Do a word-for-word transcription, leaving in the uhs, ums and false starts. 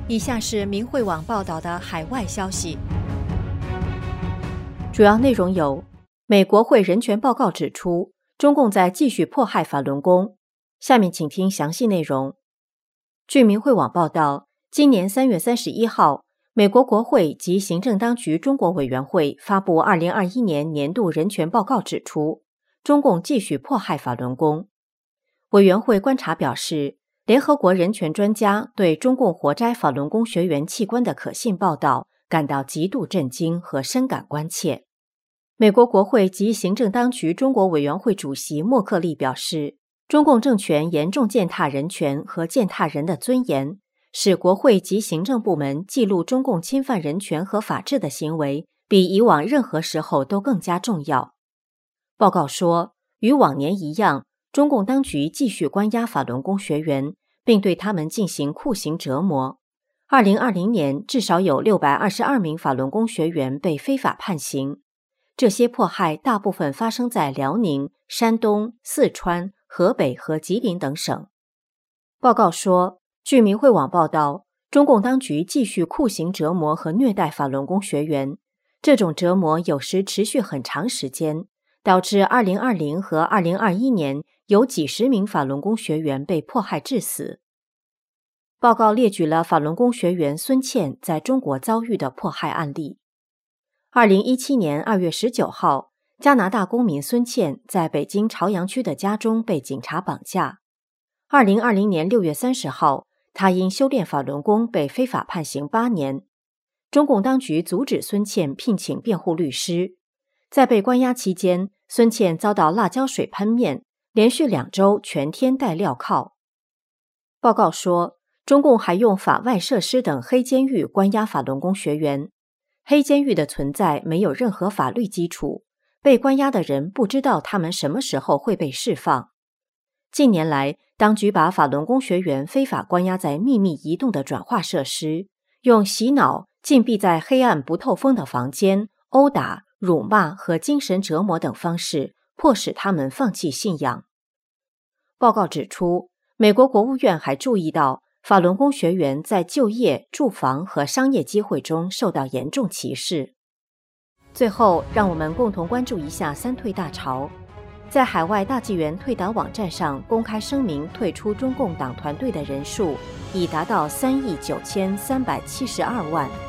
以下是明慧网报道的海外消息， 主要内容有：美国会人权报告指出，中共在继续迫害法轮功。下面请听详细内容。据明慧网报道，今年三月三十一号，美国国会及行政当局中国委员会发布二零二一年年度人权报告，指出中共继续迫害法轮功。委员会观察表示，联合国人权专家对中共活摘法轮功学员器官的可信报道感到极度震惊和深感关切。美国国会及行政当局中国委员会主席莫克利表示，中共政权严重践踏人权和践踏人的尊严，使国会及行政部门记录中共侵犯人权和法治的行为比以往任何时候都更加重要。报告说，与往年一样，中共当局继续关押法轮功学员，并对他们进行酷刑折磨。二零二零年，至少有六百二十二名法轮功学员被非法判刑。这些迫害大部分发生在辽宁、山东、四川、河北和吉林等省。报告说，据明慧网报道，中共当局继续酷刑折磨和虐待法轮功学员，这种折磨有时持续很长时间，导致二零二零和二零二一年有几十名法轮功学员被迫害致死。报告列举了法轮功学员孙倩在中国遭遇的迫害案例。二零一七年二月十九号，加拿大公民孙倩在北京朝阳区的家中被警察绑架。二零二零年六月三十号，他因修炼法轮功被非法判刑八年。中共当局阻止孙倩聘请辩护律师。在被关押期间，孙倩遭到辣椒水喷面，连续两周全天戴镣铐。报告说，中共还用法外设施等黑监狱关押法轮功学员。黑监狱的存在没有任何法律基础，被关押的人不知道他们什么时候会被释放。近年来，当局把法轮功学员非法关押在秘密移动的转化设施，用洗脑、禁闭在黑暗不透风的房间、殴打、辱骂和精神折磨等方式，迫使他们放弃信仰。报告指出，美国国务院还注意到，法轮功学员在就业、住房和商业机会中受到严重歧视。最后，让我们共同关注一下三退大潮。在海外大纪元退党网站上公开声明退出中共党团队的人数已达到三亿九千三百七十二万。